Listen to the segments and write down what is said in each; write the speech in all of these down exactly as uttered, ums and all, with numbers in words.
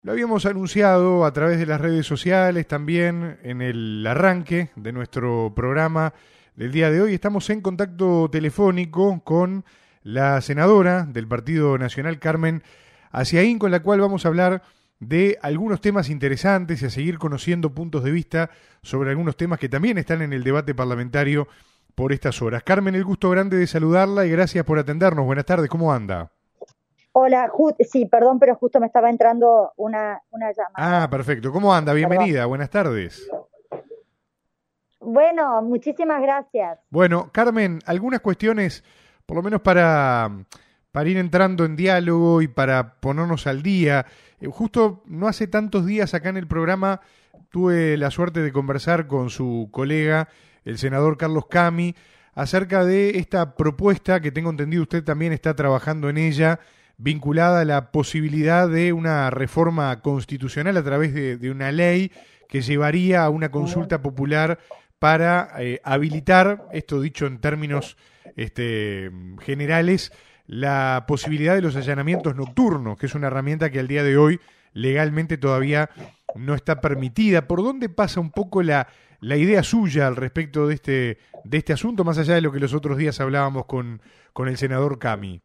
Lo habíamos anunciado a través de las redes sociales, también en el arranque de nuestro programa del día de hoy. Estamos en contacto telefónico con la senadora del Partido Nacional, Carmen Aciaín, con la cual vamos a hablar de algunos temas interesantes y a seguir conociendo puntos de vista sobre algunos temas que también están en el debate parlamentario por estas horas. Carmen, el gusto grande de saludarla y gracias por atendernos. Buenas tardes, ¿cómo anda? Hola, ju- sí, perdón, pero justo me estaba entrando una, una Ah, llamada. perfecto. ¿Cómo anda? Perdón. Bienvenida, buenas tardes. Bueno, muchísimas gracias. Bueno, Carmen, algunas cuestiones, por lo menos para, para ir entrando en diálogo y para ponernos al día. Eh, justo no hace tantos días acá en el programa tuve la suerte de conversar con su colega, el senador Carlos Cami, acerca de esta propuesta que tengo entendido usted también está trabajando en ella, vinculada a la posibilidad de una reforma constitucional a través de, de una ley que llevaría a una consulta popular para eh, habilitar, esto dicho en términos este, generales, la posibilidad de los allanamientos nocturnos, que es una herramienta que al día de hoy legalmente todavía no está permitida. ¿Por dónde pasa un poco la, la idea suya al respecto de este, de este asunto, más allá de lo que los otros días hablábamos con, con el senador Cami?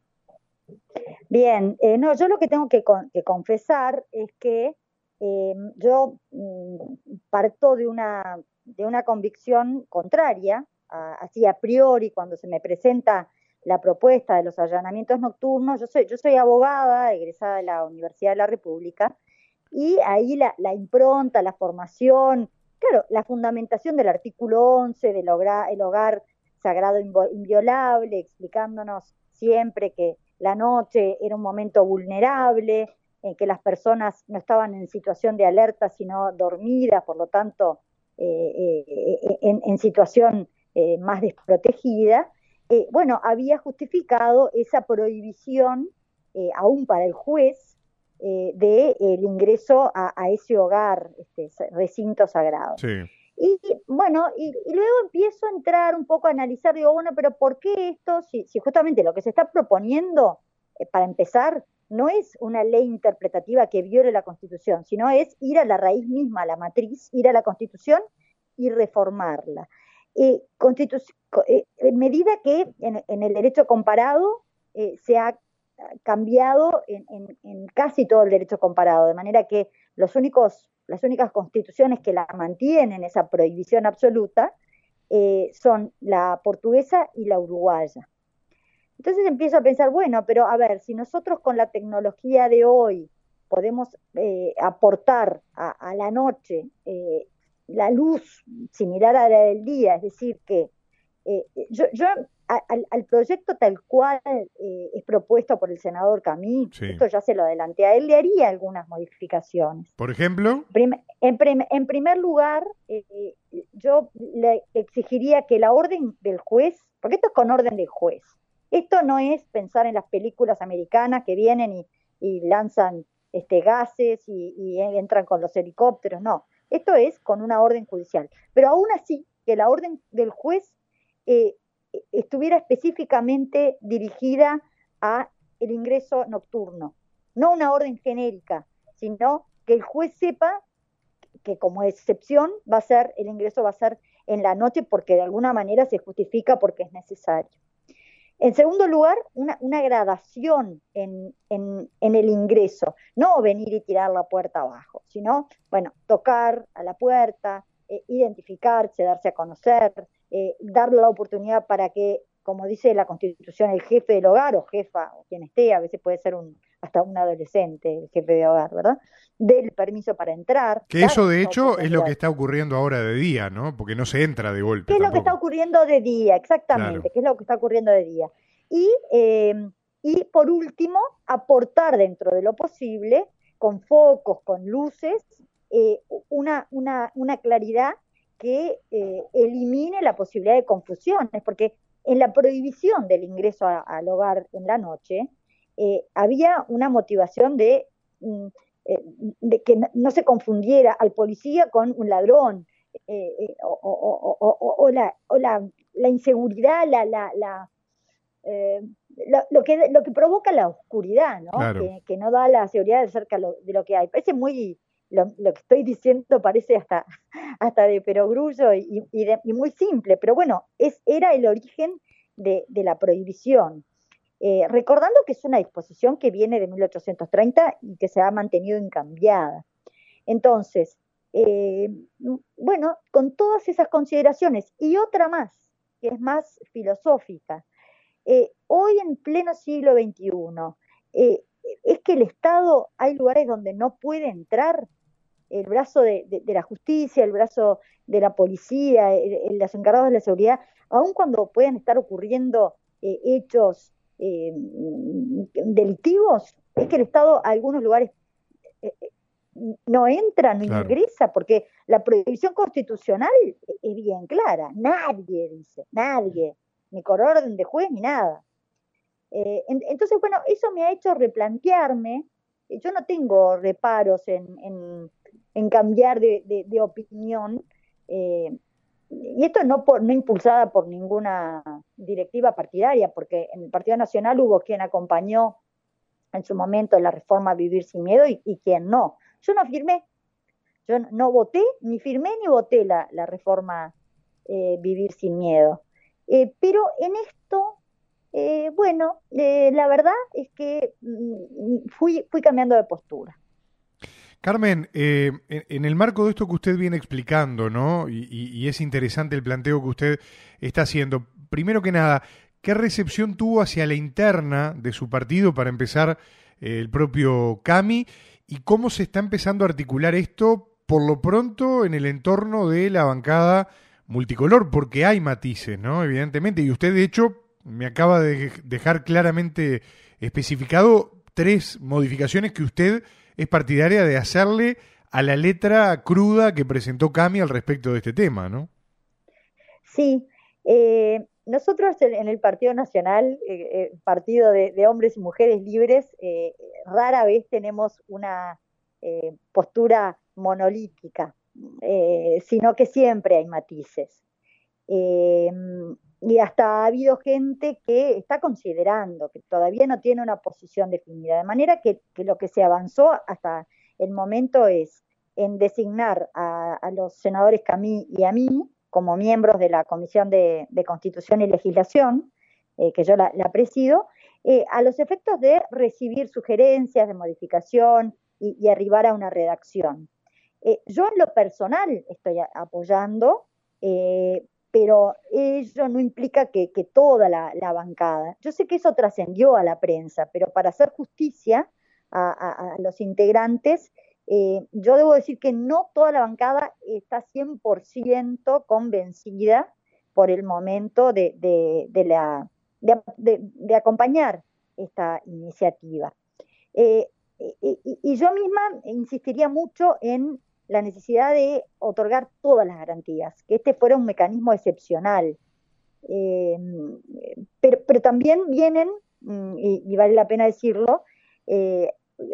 Bien, eh, no, yo lo que tengo que, con- que confesar es que eh, yo mm, parto de una, de una convicción contraria, a- así a priori, cuando se me presenta la propuesta de los allanamientos nocturnos. Yo soy, yo soy abogada, egresada de la Universidad de la República, y ahí la, la impronta, la formación, claro, la fundamentación del artículo once del hogar, el hogar sagrado inviolable, explicándonos siempre que la noche era un momento vulnerable, en que las personas no estaban en situación de alerta, sino dormidas, por lo tanto, eh, eh, en, en, situación eh, más desprotegida. Eh, bueno, había justificado esa prohibición, eh, aún para el juez, eh, del de, ingreso a, a, ese hogar, este recinto sagrado. Sí. Y bueno, y, y, luego empiezo a entrar un poco a analizar, digo, bueno, pero ¿por qué esto? Si, si justamente lo que se está proponiendo, eh, para empezar, no es una ley interpretativa que viole la Constitución, sino es ir a la raíz misma, a la matriz, ir a la Constitución y reformarla. Eh, Constitu eh, en medida que en, en el derecho comparado eh, se ha cambiado en, en, en casi todo el derecho comparado, de manera que los únicos las únicas constituciones que la mantienen esa prohibición absoluta eh, son la portuguesa y la uruguaya. Entonces empiezo a pensar, bueno, pero a ver, si nosotros con la tecnología de hoy podemos eh, aportar a, a, la noche eh, la luz similar a la del día, es decir, que eh, yo, yo a, al, al, proyecto tal cual eh, es propuesto por el senador Camí, Sí. esto ya se lo adelanté a él, le haría algunas modificaciones. Por ejemplo. Prim en, prim en, primer lugar, eh, yo le exigiría que la orden del juez, porque esto es con orden del juez, esto no es pensar en las películas americanas que vienen y, y lanzan este, gases y, y entran con los helicópteros, no, esto es con una orden judicial. Pero aún así, que la orden del juez eh, estuviera específicamente dirigida a el ingreso nocturno, no una orden genérica, sino que el juez sepa que como excepción va a ser, el ingreso va a ser en la noche porque de alguna manera se justifica porque es necesario. En segundo lugar, una, una gradación en, en, en, el ingreso, no venir y tirar la puerta abajo, sino, bueno, tocar a la puerta, eh, identificarse, darse a conocer, eh, darle la oportunidad para que, como dice la Constitución, el jefe del hogar o jefa, o quien esté, a veces puede ser un, hasta un adolescente, el jefe de hogar, ¿verdad? Del permiso para entrar, que dar eso de esa hecho es lo oportunidad. que está ocurriendo ahora de día, ¿no? Porque no se entra de golpe ¿Qué es lo que está tampoco. ocurriendo de día? Claro. Exactamente, ¿qué es lo que está ocurriendo de día? Y, eh, y por último, aportar dentro de lo posible, con focos, con luces, eh, una, una, una claridad que eh, elimine la posibilidad de confusiones, porque en la prohibición del ingreso a, al hogar en la noche, eh, había una motivación de, mm, eh, de que no se confundiera al policía con un ladrón, eh, eh, o, o, o, o, o, la, o la, la inseguridad, la, la, la, eh, lo, lo, que, lo que provoca la oscuridad, ¿no? Claro. Que, que no da la seguridad de cerca lo, de lo que hay. Parece muy, lo, lo que estoy diciendo parece hasta, hasta de perogrullo y, y, de, y muy simple, pero bueno, es, era el origen de, de la prohibición. Eh, recordando que es una disposición que viene de mil ochocientos treinta y que se ha mantenido incambiada. Entonces, eh, bueno, con todas esas consideraciones y otra más, que es más filosófica, eh, hoy en pleno siglo veintiuno, eh, es que el Estado, hay lugares donde no puede entrar el brazo de, de, de la justicia, el brazo de la policía, el, el, los encargados de la seguridad, aun cuando pueden estar ocurriendo eh, hechos eh, delictivos, es que el Estado a algunos lugares eh, no entra, no claro. ingresa, porque la prohibición constitucional es bien clara, nadie dice, nadie, ni con orden de juez ni nada. Eh, en, entonces, bueno, eso me ha hecho replantearme, yo no tengo reparos en, en, en cambiar de, de, de opinión, eh, y esto no, por, no impulsada por ninguna directiva partidaria, porque en el Partido Nacional hubo quien acompañó en su momento la reforma Vivir Sin Miedo y, y quien no. Yo no firmé, yo no, no voté, ni firmé ni voté la, la reforma eh, Vivir Sin Miedo. Eh, pero en esto, eh, bueno, eh, la verdad es que mm, fui, fui cambiando de postura. Carmen, eh, en, en el marco de esto que usted viene explicando, ¿no? Y, y, y es interesante el planteo que usted está haciendo. Primero que nada, ¿qué recepción tuvo hacia la interna de su partido, para empezar, eh, el propio Cami? ¿Y cómo se está empezando a articular esto, por lo pronto, en el entorno de la bancada multicolor? Porque hay matices, ¿no? Evidentemente. Y usted, de hecho, me acaba de dejar claramente especificado tres modificaciones que usted es partidaria de hacerle a la letra cruda que presentó Cami al respecto de este tema, ¿no? Sí, eh, nosotros en el Partido Nacional, eh, partido de, de hombres y mujeres libres, eh, rara vez tenemos una eh, postura monolítica, eh, sino que siempre hay matices. Eh, y hasta ha habido gente que está considerando, que todavía no tiene una posición definida, de manera que, que lo que se avanzó hasta el momento es en designar a, a los senadores Camí y a mí como miembros de la Comisión de, de Constitución y Legislación, eh, que yo la, la presido, eh, a los efectos de recibir sugerencias de modificación y, y arribar a una redacción. Eh, yo en lo personal estoy apoyando, eh, pero ello no implica que, que toda la, la bancada. Yo sé que eso trascendió a la prensa, pero para hacer justicia a, a, a los integrantes, eh, yo debo decir que no toda la bancada está cien por ciento convencida por el momento de, de, de, la, de, de, de acompañar esta iniciativa. Eh, y, y yo misma insistiría mucho en la necesidad de otorgar todas las garantías, que este fuera un mecanismo excepcional. Eh, pero, pero también vienen, y, y vale la pena decirlo, eh,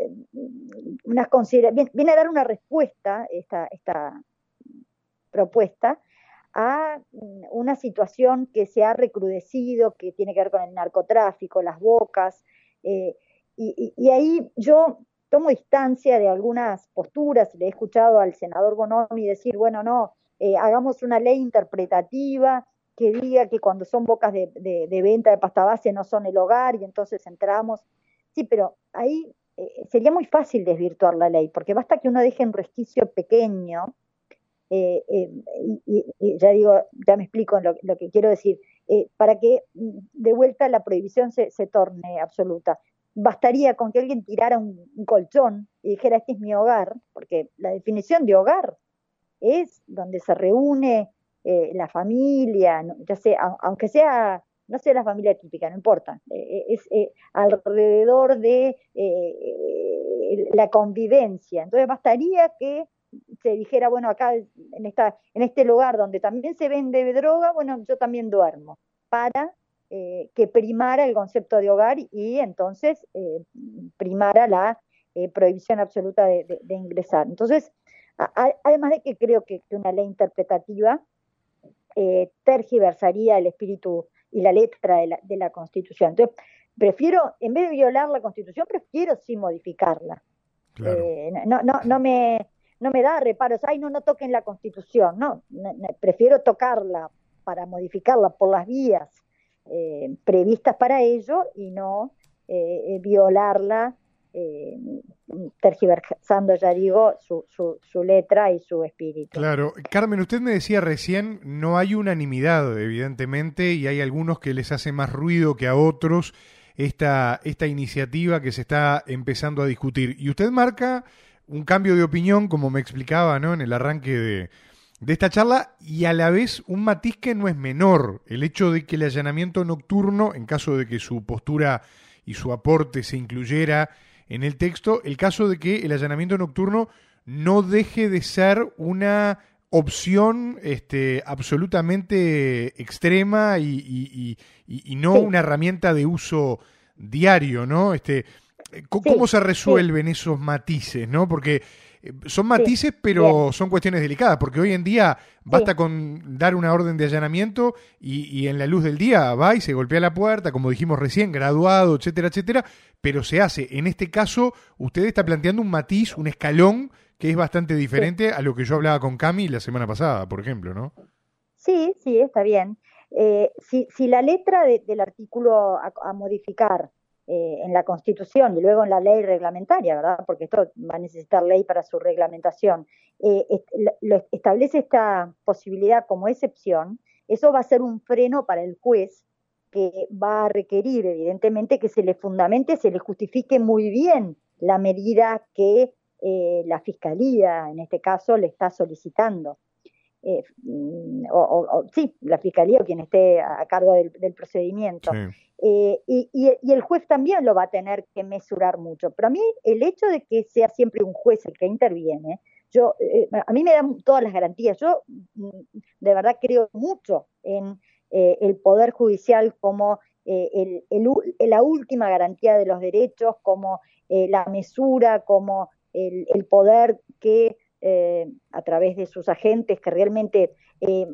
unas considera viene, viene a dar una respuesta esta, esta propuesta a una situación que se ha recrudecido, que tiene que ver con el narcotráfico, las bocas, eh, y, y, y ahí yo tomo distancia de algunas posturas. Le he escuchado al senador Bonomi decir, bueno, no, eh, hagamos una ley interpretativa que diga que cuando son bocas de, de, de venta de pasta base no son el hogar y entonces entramos. Sí, pero ahí eh, sería muy fácil desvirtuar la ley, porque basta que uno deje un resquicio pequeño, eh, eh, y, y ya digo, ya me explico lo, lo que quiero decir, eh, para que de vuelta la prohibición se, se torne absoluta. Bastaría con que alguien tirara un, un colchón y dijera, este es mi hogar, porque la definición de hogar es donde se reúne eh, la familia, ¿no? Ya sea, aunque sea, no sea la familia típica, no importa, eh, es eh, alrededor de eh, la convivencia. Entonces bastaría que se dijera, bueno, acá en, esta, en este lugar donde también se vende droga, bueno, yo también duermo, para Eh, que primara el concepto de hogar y entonces eh, primara la eh, prohibición absoluta de, de, de ingresar. Entonces, a, a, además de que creo que, que una ley interpretativa eh, tergiversaría el espíritu y la letra de la, de la Constitución. Entonces, prefiero, en vez de violar la Constitución, prefiero sí modificarla. Claro. Eh, no, no, no me, no me da reparos, ay, no, no toquen la Constitución, no, no, no, prefiero tocarla para modificarla por las vías eh, previstas para ello y no eh, violarla, eh, tergiversando, ya digo, su, su, su letra y su espíritu. Claro. Carmen, usted me decía recién, no hay unanimidad, evidentemente, y hay algunos que les hace más ruido que a otros esta, esta iniciativa que se está empezando a discutir. Y usted marca un cambio de opinión, como me explicaba, ¿no?, en el arranque de, de esta charla, y a la vez un matiz que no es menor, el hecho de que el allanamiento nocturno, en caso de que su postura y su aporte se incluyera en el texto, el caso de que el allanamiento nocturno no deje de ser una opción este, absolutamente extrema y, y, y, y no Sí. una herramienta de uso diario, ¿no? Este, ¿cómo, Sí, ¿Cómo se resuelven sí. esos matices, ¿no? Porque son matices, Sí, pero bien. son cuestiones delicadas, porque hoy en día basta Sí, con dar una orden de allanamiento y, y en la luz del día va y se golpea la puerta, como dijimos recién, graduado, etcétera, etcétera, pero se hace. En este caso, usted está planteando un matiz, un escalón que es bastante sí. diferente a lo que yo hablaba con Cami la semana pasada, por ejemplo, ¿no? Sí, sí, está bien. Eh, si, si la letra de- del artículo a, a modificar eh, en la Constitución y luego en la ley reglamentaria, ¿verdad? Porque esto va a necesitar ley para su reglamentación, eh, est- lo- lo- establece esta posibilidad como excepción, eso va a ser un freno para el juez que va a requerir, evidentemente, que se le fundamente, se le justifique muy bien la medida que eh, la Fiscalía, en este caso, le está solicitando. Eh, o, o, o, sí, la fiscalía o quien esté a cargo del, del procedimiento. Sí. Eh, y, y, y el juez también lo va a tener que mesurar mucho. Pero a mí el hecho de que sea siempre un juez el que interviene, yo, eh, a mí me dan todas las garantías. Yo de verdad creo mucho en eh, el Poder Judicial como eh, el, el, la última garantía de los derechos, como eh, la mesura, como el, el poder que eh, a través de sus agentes que realmente eh,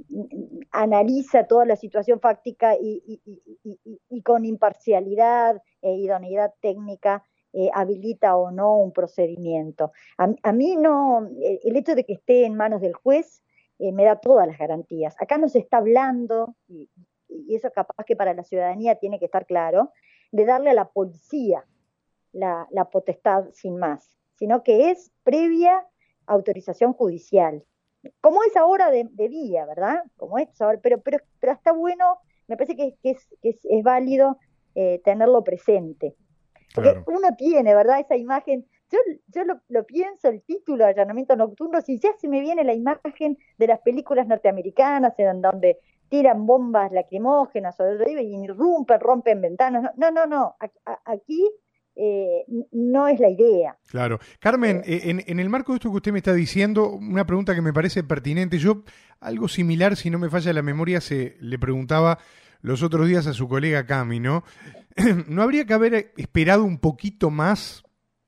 analiza toda la situación fáctica y, y, y, y, y con imparcialidad e idoneidad técnica eh, habilita o no un procedimiento. A, a mí no, el hecho de que esté en manos del juez eh, me da todas las garantías. Acá no se está hablando, y, y eso capaz que para la ciudadanía tiene que estar claro, de darle a la policía la, la potestad sin más, sino que es previa autorización judicial. Como es ahora de, de día, ¿verdad? Como es ahora, pero, pero, pero está bueno, me parece que, que, es, que es, es válido eh, tenerlo presente. Porque Claro. uno tiene, ¿verdad? Esa imagen, yo, yo lo, lo pienso, el título de allanamiento nocturno, si ya se me viene la imagen de las películas norteamericanas en donde tiran bombas lacrimógenas o y irrumpen, rompen ventanas. No, no, no, aquí eh, no es la idea. Claro. Carmen, Eh, eh, en, en el marco de esto que usted me está diciendo, una pregunta que me parece pertinente. Yo, algo similar, si no me falla la memoria, se le preguntaba los otros días a su colega Cami, ¿no? ¿No habría que haber esperado un poquito más,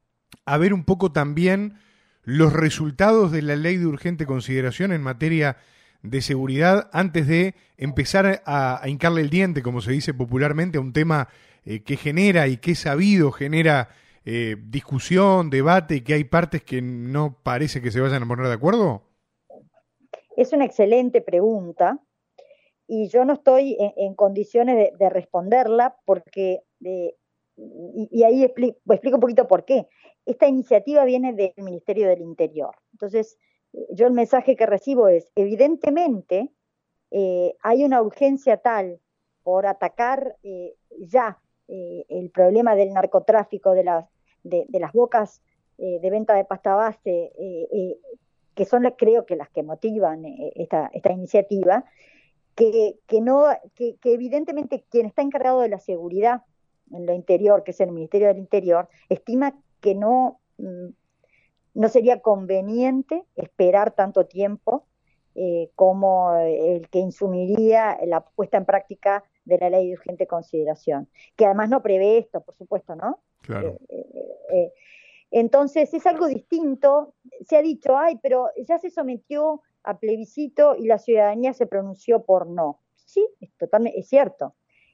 a ver un poco también los resultados de la ley de urgente consideración en materia de seguridad antes de empezar a, a hincarle el diente, como se dice popularmente, a un tema eh, que genera y que es sabido genera eh, discusión, debate y que hay partes que no parece que se vayan a poner de acuerdo? es una excelente pregunta y yo no estoy en, en condiciones de, de, responderla porque, eh, y, y, ahí explico, explico un poquito por qué. Esta iniciativa viene del Ministerio del Interior. Entonces, yo el mensaje que recibo es, evidentemente, eh, hay una urgencia tal por atacar eh, ya eh, el problema del narcotráfico, de las, de, de las bocas eh, de venta de pasta base, eh, eh, que son creo que las que motivan eh, esta, esta iniciativa, que, que, no, que, que evidentemente quien está encargado de la seguridad en lo interior, que es el Ministerio del Interior, estima que no, no sería conveniente esperar tanto tiempo eh, como el que insumiría la puesta en práctica de la ley de urgente consideración, que además no prevé esto, por supuesto, ¿no? Claro. Eh, eh, eh, entonces es algo distinto. Se ha dicho, ay, pero ya se sometió a plebiscito y la ciudadanía se pronunció por no. Sí, es totalmente, es cierto.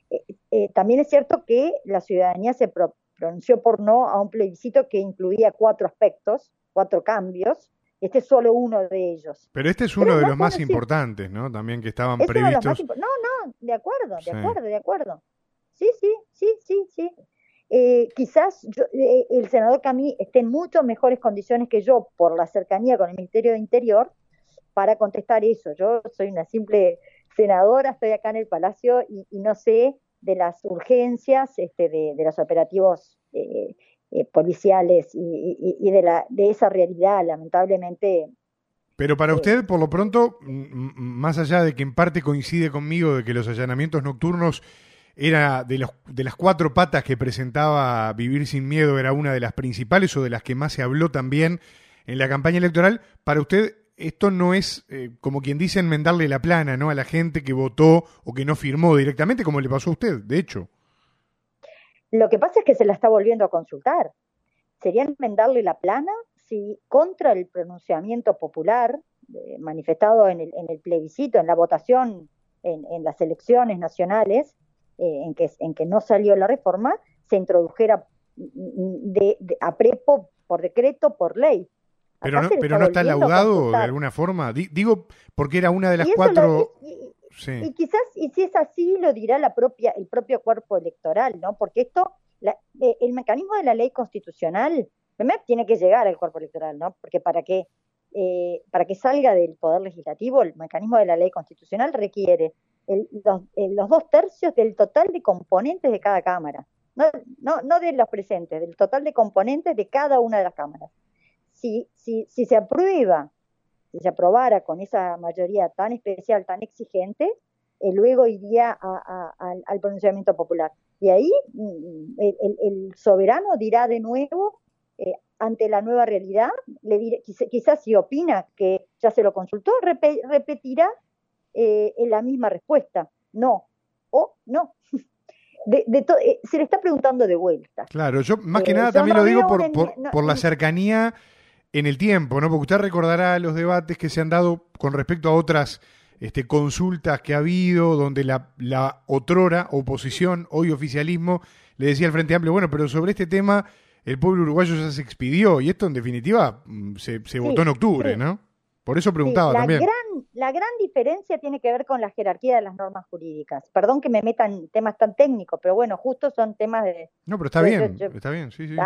eh, eh, también es cierto que la ciudadanía se pro, pronunció por no a un plebiscito que incluía cuatro aspectos, cuatro cambios. Este es solo uno de ellos. Pero este es uno Pero de los más conocido. importantes, ¿no? También que estaban es previstos. Uno de los más no, no, de acuerdo, de sí. acuerdo, de acuerdo. Sí, sí, sí, sí, sí. Eh, quizás yo, eh, el senador Camí esté en mucho mejores condiciones que yo por la cercanía con el Ministerio de Interior para contestar eso. Yo soy una simple senadora, estoy acá en el Palacio y, y no sé de las urgencias este, de, de los operativos eh, eh, policiales y, y, y de, la, de esa realidad, lamentablemente. Pero para usted, por lo pronto, más allá de que en parte coincide conmigo de que los allanamientos nocturnos era de, los, de las cuatro patas que presentaba Vivir Sin Miedo, era una de las principales o de las que más se habló también en la campaña electoral, para usted esto no es, eh, como quien dice, enmendarle la plana, ¿no?, a la gente que votó o que no firmó directamente, como le pasó a usted, de hecho. Lo que pasa es que se la está volviendo a consultar. Sería enmendarle la plana si contra el pronunciamiento popular eh, manifestado en el, en el plebiscito, en la votación, en, en las elecciones nacionales, eh, en, que, en que no salió la reforma, se introdujera de, de, a prepo, por decreto, por ley. Pero no, pero no está laudado de alguna forma. Digo, porque era una de las cuatro... Lo, y, sí. y quizás, y si es así, lo dirá la propia, el propio cuerpo electoral, ¿no? Porque esto, la, eh, el mecanismo de la ley constitucional, primero tiene que llegar al cuerpo electoral, ¿no? Porque para que, eh, para que salga del Poder Legislativo, el mecanismo de la ley constitucional requiere el, los, eh, los dos tercios del total de componentes de cada Cámara. No, no, no de los presentes, del total de componentes de cada una de las cámaras. Si, si, si se aprueba, si se aprobara con esa mayoría tan especial, tan exigente, eh, luego iría a, a, a, al pronunciamiento popular. Y ahí el, el, el soberano dirá de nuevo, eh, ante la nueva realidad, le diré, quizás, quizás si opina que ya se lo consultó, rep, repetirá eh, en la misma respuesta, no, o no. De, de to, eh, se le está preguntando de vuelta. Claro, yo más que eh, nada también no lo digo por, en, por, no, por la cercanía en el tiempo, ¿no? Porque usted recordará los debates que se han dado con respecto a otras este, consultas que ha habido, donde la, la otrora oposición, hoy oficialismo, le decía al Frente Amplio, bueno, pero sobre este tema el pueblo uruguayo ya se expidió, y esto en definitiva se, se sí, votó en octubre, sí. ¿no? Por eso preguntaba sí, la también. Gran, la gran diferencia tiene que ver con la jerarquía de las normas jurídicas. Perdón que me metan temas tan técnicos, pero bueno, justo son temas de... No, pero está de, bien, yo, yo, está bien, sí, sí.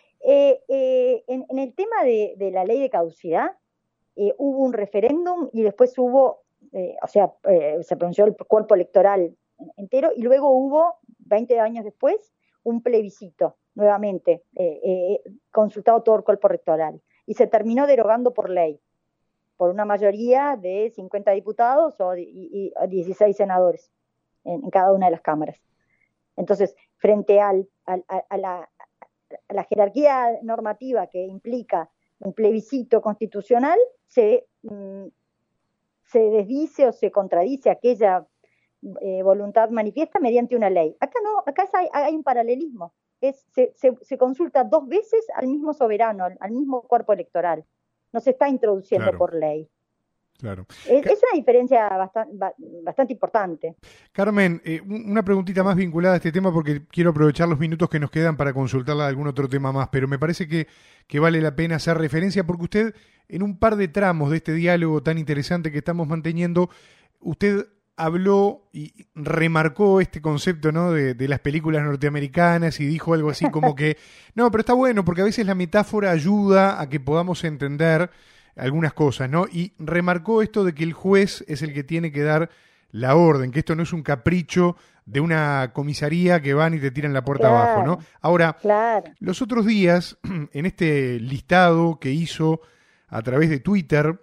Eh, eh, en, en el tema de, de la ley de caducidad, eh, hubo un referéndum y después hubo, eh, o sea, eh, se pronunció el cuerpo electoral entero y luego hubo, veinte años después, un plebiscito, nuevamente, eh, eh, consultado todo el cuerpo electoral. Y se terminó derogando por ley, por una mayoría de cincuenta diputados o y, y dieciséis senadores en, en cada una de las cámaras. Entonces, frente al, al, a, a la... la jerarquía normativa que implica un plebiscito constitucional se, mm, se desdice o se contradice aquella eh, voluntad manifiesta mediante una ley. Acá no, acá hay, hay un paralelismo. Es, se, se, se consulta dos veces al mismo soberano, al, al mismo cuerpo electoral. No se está introduciendo claro. por ley. Claro. Es, es una diferencia bastante, bastante importante. Carmen, eh, una preguntita más vinculada a este tema porque quiero aprovechar los minutos que nos quedan para consultarla de algún otro tema más, pero me parece que, que vale la pena hacer referencia porque usted, en un par de tramos de este diálogo tan interesante que estamos manteniendo, usted habló y remarcó este concepto, ¿no?, de, de las películas norteamericanas y dijo algo así como que, no, pero está bueno porque a veces la metáfora ayuda a que podamos entender algunas cosas, ¿no? Y remarcó esto de que el juez es el que tiene que dar la orden, que esto no es un capricho de una comisaría que van y te tiran la puerta claro, abajo, ¿no? Ahora, claro. los otros días, en este listado que hizo a través de Twitter,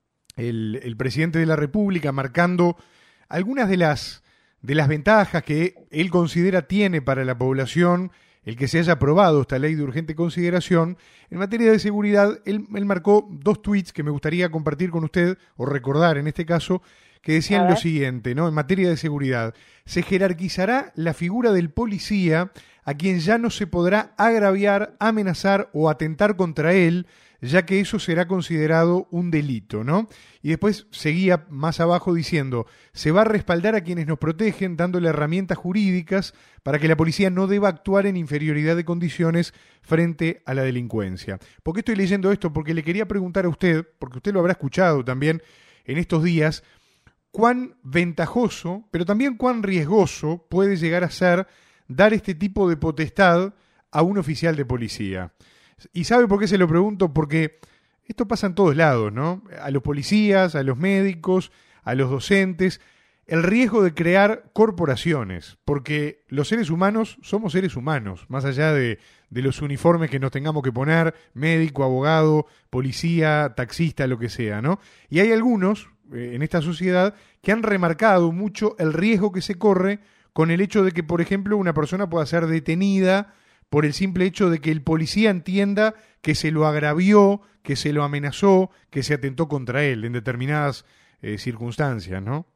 el, el presidente de la República marcando algunas de las, de las ventajas que él considera tiene para la población el que se haya aprobado esta ley de urgente consideración, en materia de seguridad, él, él marcó dos tweets que me gustaría compartir con usted, o recordar en este caso, que decían lo siguiente, ¿no? En materia de seguridad, se jerarquizará la figura del policía a quien ya no se podrá agraviar, amenazar o atentar contra él, ya que eso será considerado un delito, ¿no? Y después seguía más abajo diciendo, se va a respaldar a quienes nos protegen dándole herramientas jurídicas para que la policía no deba actuar en inferioridad de condiciones frente a la delincuencia. ¿Por qué estoy leyendo esto? Porque le quería preguntar a usted, porque usted lo habrá escuchado también en estos días, cuán ventajoso, pero también cuán riesgoso puede llegar a ser dar este tipo de potestad a un oficial de policía. ¿Y sabe por qué se lo pregunto? Porque esto pasa en todos lados, ¿no? A los policías, a los médicos, a los docentes, el riesgo de crear corporaciones, porque los seres humanos somos seres humanos, más allá de, de los uniformes que nos tengamos que poner, médico, abogado, policía, taxista, lo que sea, ¿no? Y hay algunos eh, en esta sociedad que han remarcado mucho el riesgo que se corre con el hecho de que, por ejemplo, una persona pueda ser detenida por el simple hecho de que el policía entienda que se lo agravió, que se lo amenazó, que se atentó contra él en determinadas eh, circunstancias, ¿no?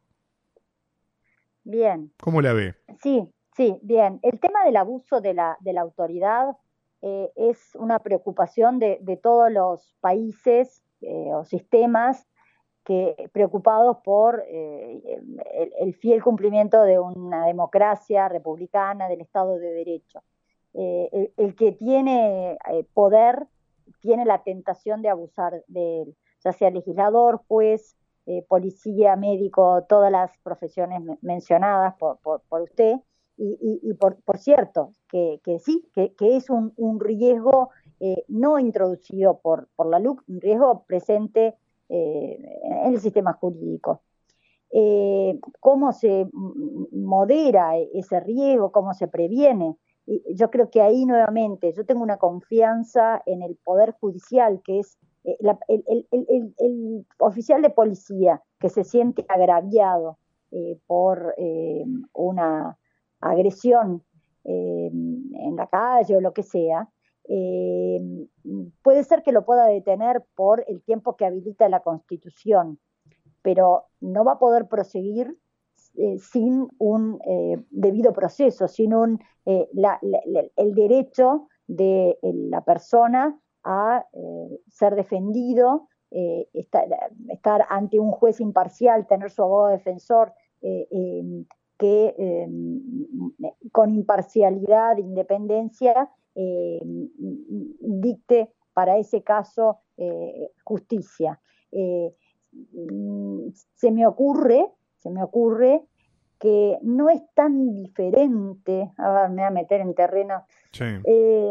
Bien. ¿Cómo la ve? Sí, sí, bien. El tema del abuso de la, de la autoridad eh, es una preocupación de, de todos los países eh, o sistemas que preocupados por eh, el, el fiel cumplimiento de una democracia republicana, del Estado de Derecho. Eh, el, el que tiene eh, poder tiene la tentación de abusar de él, ya sea legislador, juez, eh, policía, médico, todas las profesiones me mencionadas por, por, por usted. Y, y, y por, por cierto, que, que sí, que, que es un, un riesgo eh, no introducido por, por la L U C, un riesgo presente eh, en el sistema jurídico. Eh, ¿Cómo se modera ese riesgo? ¿Cómo se previene? Yo creo que ahí nuevamente yo tengo una confianza en el Poder Judicial, que es eh, la, el, el, el, el oficial de policía que se siente agraviado eh, por eh, una agresión eh, en la calle o lo que sea, eh, puede ser que lo pueda detener por el tiempo que habilita la Constitución, pero no va a poder proseguir eh, sin un eh, debido proceso, sin un, eh, la, la, el derecho de la persona a eh, ser defendido, eh, estar, estar ante un juez imparcial, tener su abogado defensor eh, eh, que eh, con imparcialidad, independencia, eh, dicte para ese caso eh, justicia. Eh, se me ocurre, se me ocurre que no es tan diferente, a ver, me voy a meter en terreno, sí. eh,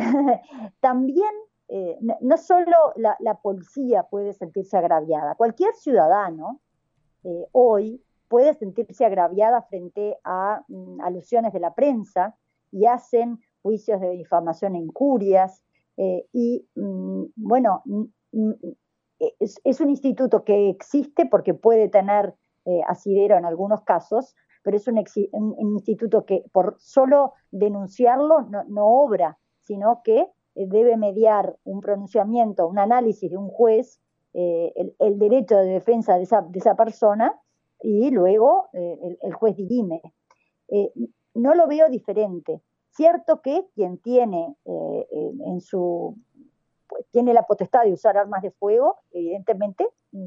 también eh, no solo la, la policía puede sentirse agraviada, cualquier ciudadano eh, hoy puede sentirse agraviada frente a mm, alusiones de la prensa y hacen juicios de difamación e injurias eh, y mm, bueno, mm, es, es un instituto que existe porque puede tener eh, asidero en algunos casos, pero es un, un, un instituto que por solo denunciarlo no, no obra, sino que debe mediar un pronunciamiento, un análisis de un juez, eh, el, el derecho de defensa de esa, de esa persona, y luego eh, el, el juez dirime. Eh, no lo veo diferente. Cierto que quien tiene eh, en, en su tiene la potestad de usar armas de fuego, evidentemente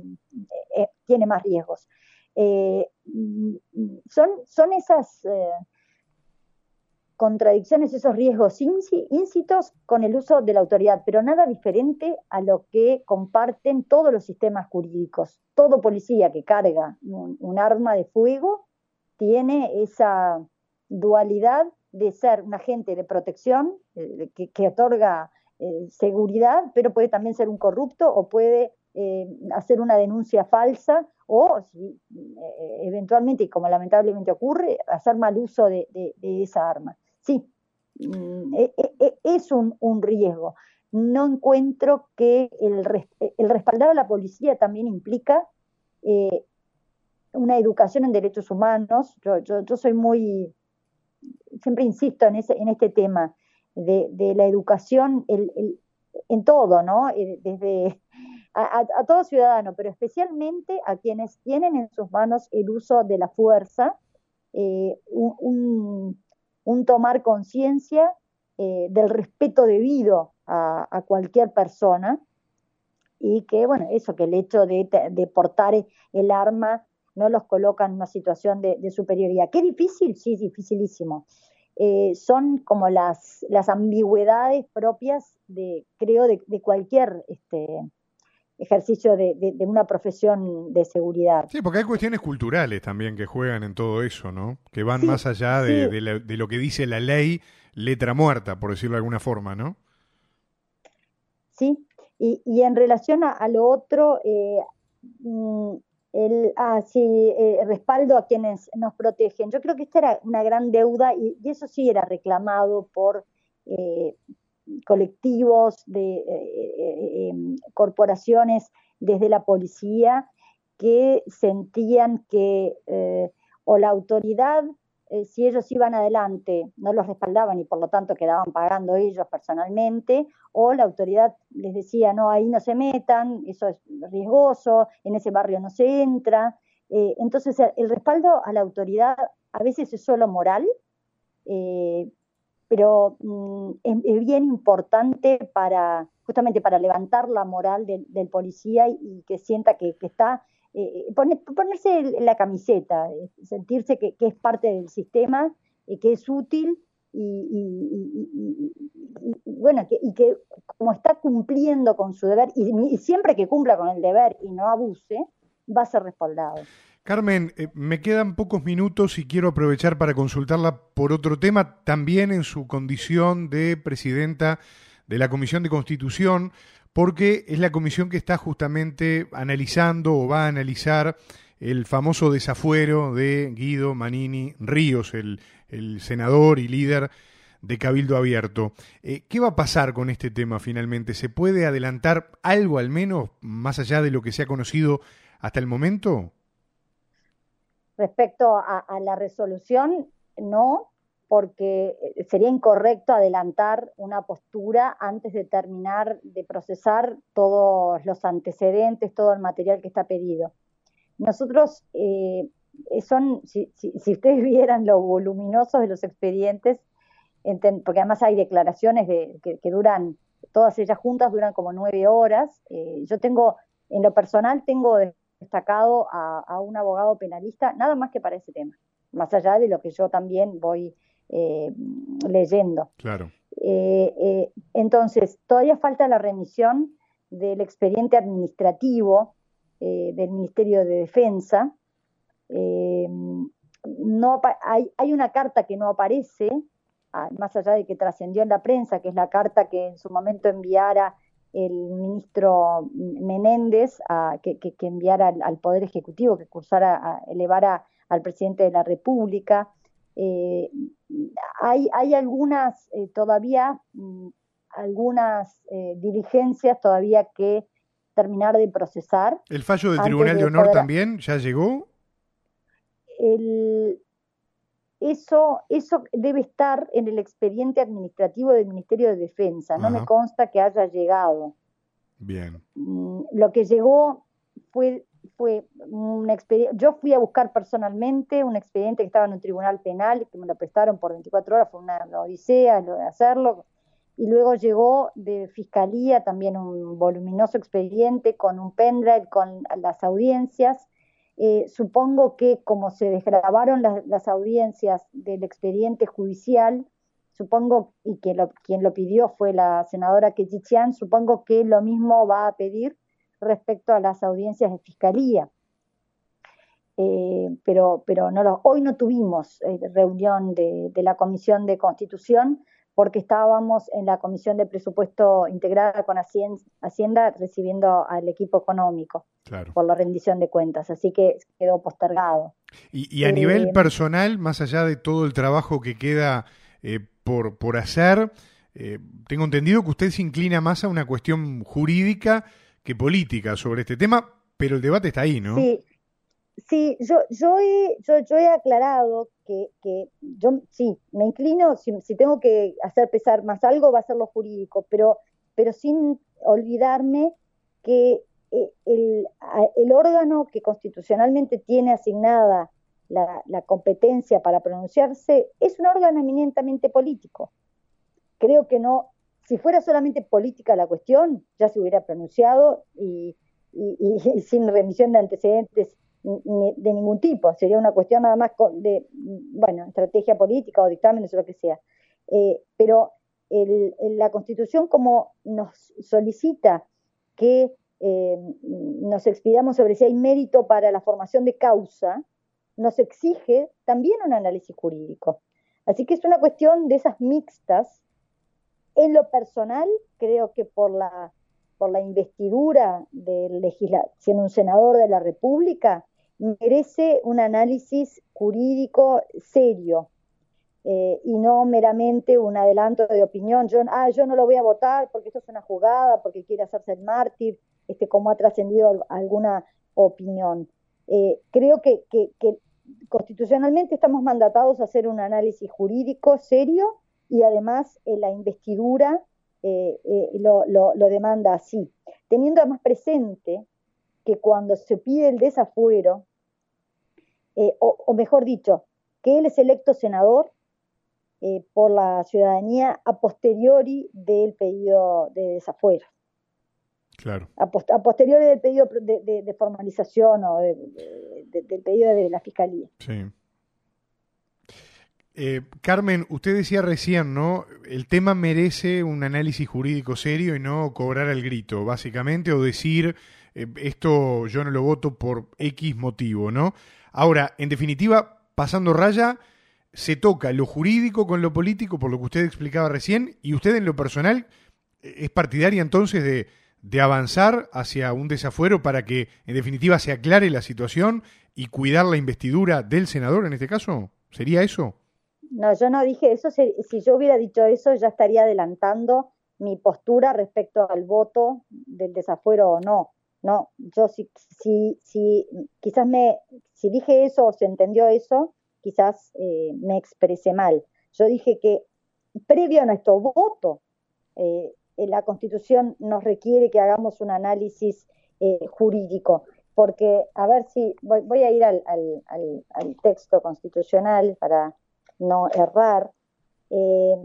eh, tiene más riesgos. Eh, son, son esas eh, contradicciones, esos riesgos íncitos con el uso de la autoridad, pero nada diferente a lo que comparten todos los sistemas jurídicos. Todo policía que carga un, un arma de fuego tiene esa dualidad de ser un agente de protección eh, que, que otorga Eh, seguridad, pero puede también ser un corrupto o puede eh, hacer una denuncia falsa o si, eh, eventualmente, y como lamentablemente ocurre, hacer mal uso de, de, de esa arma. Sí, eh, eh, es un, un riesgo. No encuentro que el, el respaldar a la policía también implica eh, una educación en derechos humanos. Yo, yo, yo soy muy, siempre insisto en, ese, en este tema. De, de la educación el, el, en todo, ¿no? Desde a, a, a todo ciudadano, pero especialmente a quienes tienen en sus manos el uso de la fuerza, eh, un, un, un tomar conciencia eh, del respeto debido a, a cualquier persona y que, bueno, eso, que el hecho de, de portar el arma no los coloca en una situación de, de superioridad. ¿Qué difícil? Sí, dificilísimo. Eh, son como las, las ambigüedades propias de, creo, de, de cualquier este, ejercicio de, de, de una profesión de seguridad. Sí, porque hay cuestiones culturales también que juegan en todo eso, ¿no? Que van Sí, más allá de, sí, de, la- de lo que dice la ley, letra muerta, por decirlo de alguna forma, ¿no? sí. Y, y en relación a, a lo otro, eh, mm, el, ah, sí, eh, respaldo a quienes nos protegen. Yo creo que esta era una gran deuda y, y eso sí era reclamado por eh, colectivos, de eh, eh, eh, corporaciones desde la policía que sentían que eh, o la autoridad, eh, si ellos iban adelante, no los respaldaban y por lo tanto quedaban pagando ellos personalmente, o la autoridad les decía, no, ahí no se metan, eso es riesgoso, en ese barrio no se entra. Eh, entonces, el respaldo a la autoridad a veces es solo moral, eh, pero mm, es, es, bien importante para justamente para levantar la moral del, del policía y, y, que sienta que, que está, eh, poner, ponerse la camiseta, eh, sentirse que, que, es parte del sistema, eh, que es útil y, y, y, y bueno, que, y que como está cumpliendo con su deber, y, y siempre que cumpla con el deber y no abuse, va a ser respaldado. Carmen, eh, me quedan pocos minutos y quiero aprovechar para consultarla por otro tema, también en su condición de presidenta de la Comisión de Constitución, porque es la comisión que está justamente analizando o va a analizar el famoso desafuero de Guido Manini Ríos, el, el senador y líder de Cabildo Abierto. Eh, ¿Qué va a pasar con este tema finalmente? ¿Se puede adelantar algo al menos, más allá de lo que se ha conocido hasta el momento? Respecto a, a la resolución, no, porque sería incorrecto adelantar una postura antes de terminar de procesar todos los antecedentes, todo el material que está pedido. Nosotros, eh, son, si, si, si ustedes vieran lo voluminosos de los expedientes, porque además hay declaraciones de, que, que duran, todas ellas juntas duran como nueve horas. Eh, yo tengo, en lo personal, tengo destacado a, a un abogado penalista, nada más que para ese tema, más allá de lo que yo también voy eh, leyendo. Claro. Eh, eh, entonces, todavía falta la remisión del expediente administrativo eh, del Ministerio de Defensa. Eh, no, hay, hay una carta que no aparece, más allá de que trascendió en la prensa, que es la carta que en su momento enviara el ministro Menéndez, a, que, que, que enviara al, al Poder Ejecutivo, que cursara, a, elevara al presidente de la República. Eh, hay, hay algunas eh, todavía, mm, algunas eh, diligencias todavía que terminar de procesar. ¿El fallo del Tribunal de, de Honor poder... también ya llegó? El, Eso, eso debe estar en el expediente administrativo del Ministerio de Defensa. No Ajá. me consta que haya llegado. Bien. Lo que llegó fue, fue un expediente. Yo fui a buscar personalmente un expediente que estaba en un tribunal penal, que me lo prestaron por veinticuatro horas, fue una, una odisea lo de hacerlo. Y luego llegó de Fiscalía también un voluminoso expediente con un pendrive, con las audiencias. Eh, supongo que como se desgrabaron las, las audiencias del expediente judicial, supongo, y que lo, quien lo pidió fue la senadora Kechichian, supongo que lo mismo va a pedir respecto a las audiencias de fiscalía. Eh, pero pero no lo, hoy no tuvimos eh, reunión de, de la Comisión de Constitución porque estábamos en la Comisión de Presupuesto integrada con Hacienda recibiendo al equipo económico. Claro. Por la rendición de cuentas, así que quedó postergado. Y, y a eh, nivel personal, más allá de todo el trabajo que queda eh, por, por hacer, eh, tengo entendido que usted se inclina más a una cuestión jurídica que política sobre este tema, pero el debate está ahí, ¿no? Sí, sí, yo, yo, he, yo, yo he aclarado que, que yo sí, me inclino, si, si tengo que hacer pesar más algo, va a ser lo jurídico, pero, pero sin olvidarme que El, el órgano que constitucionalmente tiene asignada la, la competencia para pronunciarse es un órgano eminentemente político. Creo que no si fuera solamente política la cuestión, ya se hubiera pronunciado y, y, y, y sin remisión de antecedentes ni, de ningún tipo. Sería una cuestión nada más de, bueno, estrategia política o dictámenes o lo que sea. Eh, pero el, el, la Constitución, como nos solicita que eh, nos expidamos sobre si hay mérito para la formación de causa, nos exige también un análisis jurídico. Así que es una cuestión de esas mixtas. En lo personal, creo que por la, por la investidura del legislador, siendo un senador de la República, merece un análisis jurídico serio eh, y no meramente un adelanto de opinión. Yo, ah, yo no lo voy a votar porque esto es una jugada, porque quiere hacerse el mártir, este, como ha trascendido alguna opinión. Eh, creo que, que, que constitucionalmente estamos mandatados a hacer un análisis jurídico serio y además eh, la investidura eh, eh, lo, lo, lo demanda así, teniendo además presente que cuando se pide el desafuero, eh, o, o mejor dicho, que él es electo senador eh, por la ciudadanía a posteriori del pedido de desafuero. Claro. A, post, a posteriori del pedido de, de, de formalización o de, de, del pedido de la Fiscalía. Sí. Eh, Carmen, usted decía recién, ¿no? El tema merece un análisis jurídico serio y no cobrar al grito, básicamente, o decir, eh, esto yo no lo voto por X motivo, ¿no? Ahora, en definitiva, pasando raya, se toca lo jurídico con lo político, por lo que usted explicaba recién, y usted en lo personal es partidaria entonces de, de avanzar hacia un desafuero para que, en definitiva, se aclare la situación y cuidar la investidura del senador en este caso. ¿Sería eso? No, yo no dije eso. Si yo hubiera dicho eso, ya estaría adelantando mi postura respecto al voto del desafuero o no. No, yo si, si, si quizás me, si dije eso o se entendió eso, quizás eh, me expresé mal. Yo dije que previo a nuestro voto, eh, la Constitución nos requiere que hagamos un análisis eh, jurídico. Porque, a ver si, voy, voy a ir al, al, al, al texto constitucional para no errar. Eh,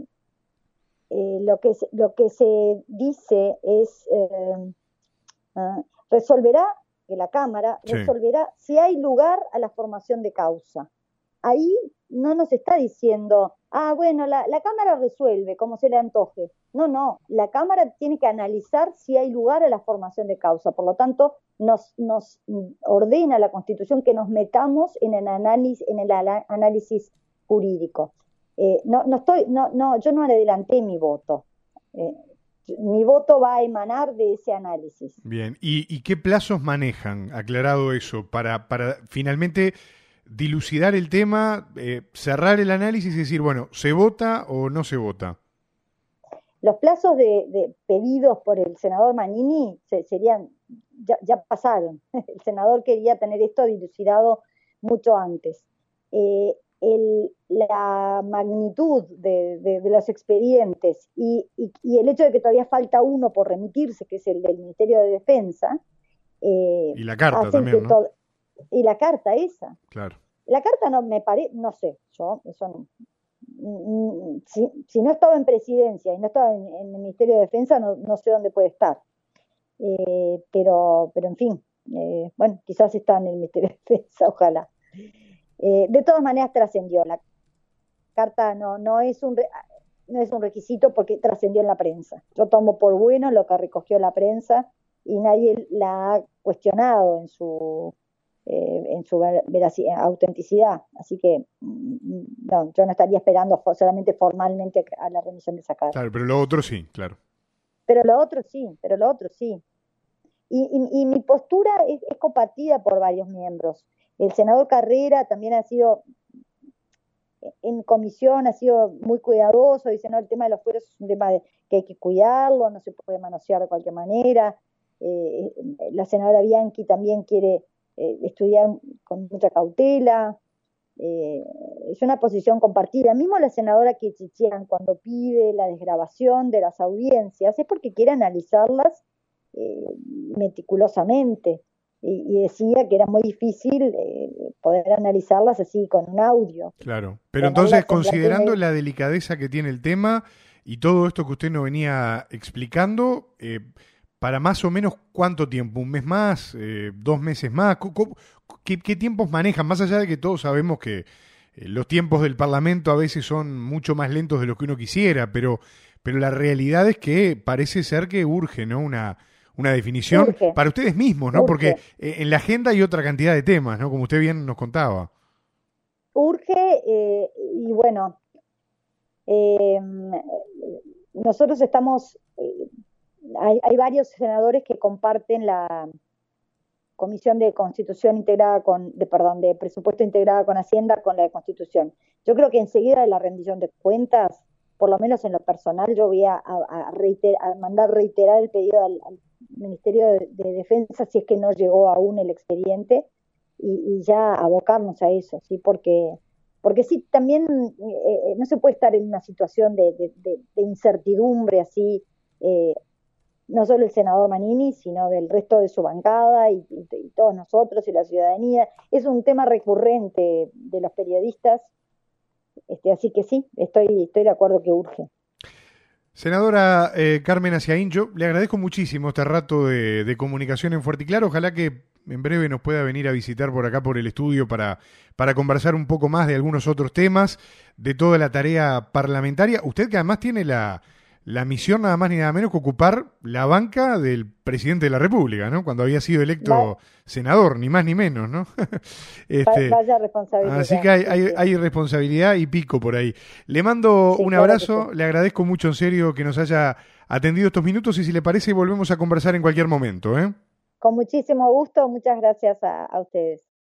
eh, lo, que se, lo que se dice es, eh, uh, resolverá, que la Cámara sí. resolverá si hay lugar a la formación de causa. Ahí no nos está diciendo, ah, bueno, la, la Cámara resuelve como se le antoje. No, no, la Cámara tiene que analizar si hay lugar a la formación de causa. Por lo tanto, nos, nos ordena la Constitución que nos metamos en el análisis, en el análisis jurídico. Eh, no, no estoy, no, no, yo no adelanté mi voto. Eh, mi voto va a emanar de ese análisis. Bien, ¿y, y qué plazos manejan, aclarado eso, para, para finalmente dilucidar el tema, eh, cerrar el análisis y decir, bueno, ¿se vota o no se vota? Los plazos de, de pedidos por el senador Manini se, serían, ya, ya pasaron. El senador quería tener esto dilucidado mucho antes. Eh, El, la magnitud de, de, de los expedientes y, y, y el hecho de que todavía falta uno por remitirse, que es el del Ministerio de Defensa. Eh, y la carta también, ¿no? Todo, y la carta esa. Claro. La carta no me parece, no sé, yo, eso no, si, si no estaba en presidencia y no estaba en, en el Ministerio de Defensa, no, no sé dónde puede estar. Eh, pero, pero en fin, eh, bueno, quizás está en el Ministerio de Defensa, ojalá. Eh, de todas maneras trascendió. La carta no, no, es un re, no es un requisito porque trascendió en la prensa. Yo tomo por bueno lo que recogió la prensa y nadie la ha cuestionado en su, eh, en su veracidad, autenticidad. Así que no, yo no estaría esperando solamente formalmente a la remisión de esa carta. Claro, pero lo otro sí, claro. Pero lo otro sí, pero lo otro sí. Y, y, y mi postura es, es compartida por varios miembros. El senador Carrera también ha sido, en comisión, ha sido muy cuidadoso, dice, no, el tema de los fueros es un tema de, que hay que cuidarlo, no se puede manosear de cualquier manera. Eh, la senadora Bianchi también quiere eh, estudiar con mucha cautela. Eh, es una posición compartida. Mismo la senadora Kichichian, cuando pide la desgrabación de las audiencias, es porque quiere analizarlas eh, meticulosamente. Y, y decía que era muy difícil eh, poder analizarlas así con un audio. Claro, pero entonces considerando la delicadeza que tiene el tema y todo esto que usted nos venía explicando, eh, ¿para más o menos cuánto tiempo? ¿Un mes más? Eh, ¿Dos meses más? ¿Cómo- cómo- ¿Qué, qué tiempos manejan? Más allá de que todos sabemos que eh, los tiempos del Parlamento a veces son mucho más lentos de lo que uno quisiera, pero, pero la realidad es que parece ser que urge, ¿no? Una, una definición Urge, para ustedes mismos, ¿no? Porque urge, eh, en la agenda hay otra cantidad de temas, ¿no? Como usted bien nos contaba. urge eh, y bueno, eh, nosotros estamos, eh, hay, hay varios senadores que comparten la Comisión de Constitución integrada con, de, perdón, de Presupuesto integrada con Hacienda con la de Constitución. Yo creo que enseguida de la rendición de cuentas, por lo menos en lo personal, yo voy a, a, reiter, a mandar reiterar el pedido al, al Ministerio de, de Defensa si es que no llegó aún el expediente y, y ya abocarnos a eso, ¿sí? Porque, porque sí, también eh, no se puede estar en una situación de, de, de, de incertidumbre así, eh, no solo el senador Manini, sino del resto de su bancada y, y, y todos nosotros y la ciudadanía. Es un tema recurrente de los periodistas, este, así que sí, estoy, estoy de acuerdo que urge. Senadora eh, Carmen Aciaín, yo le agradezco muchísimo este rato de, de comunicación en Fuerte y Claro. Ojalá que en breve nos pueda venir a visitar por acá por el estudio para, para conversar un poco más de algunos otros temas, de toda la tarea parlamentaria. Usted que además tiene la, la misión nada más ni nada menos que ocupar la banca del presidente de la República, ¿no? Cuando había sido electo Va, senador, ni más ni menos, ¿no? este, vaya responsabilidad. así que hay, Sí, hay, sí. hay responsabilidad y pico por ahí. Le mando Sí, un claro que abrazo, sí. le agradezco mucho en serio que nos haya atendido estos minutos y si le parece volvemos a conversar en cualquier momento, ¿eh? Con muchísimo gusto, muchas gracias a, a ustedes.